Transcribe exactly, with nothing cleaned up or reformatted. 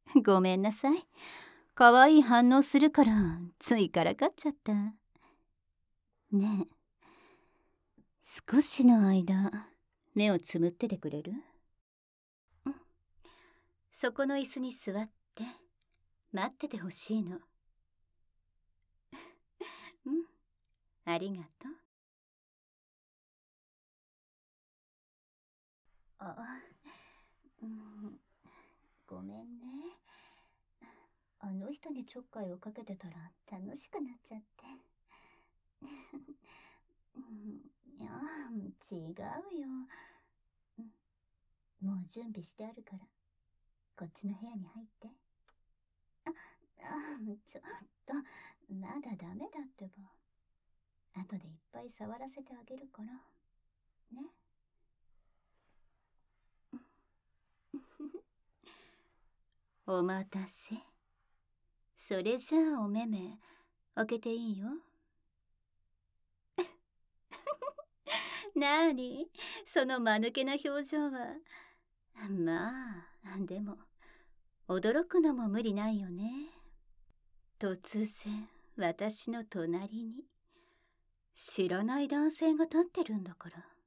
ごめんなさい。可愛い反応するからついからかっちゃった。ねえ、少しの間目をつむっててくれる？うん、そこの椅子に座って待っててほしいの。うん、ありがとう。あ、うん、ごめんね。あの人にちょっかいをかけてたら楽しくなっちゃって。うん、いや、違うよ。うん、もう準備してあるから、こっちの部屋に入って。あ、あ、ちょっと、まだダメだってば。後でいっぱい触らせてあげるから。ね。お待たせ。それじゃあお目目開けていいよ。なーに、その間抜けな表情は。まあでも驚くのも無理ないよね。突然私の隣に知らない男性が立ってるんだから。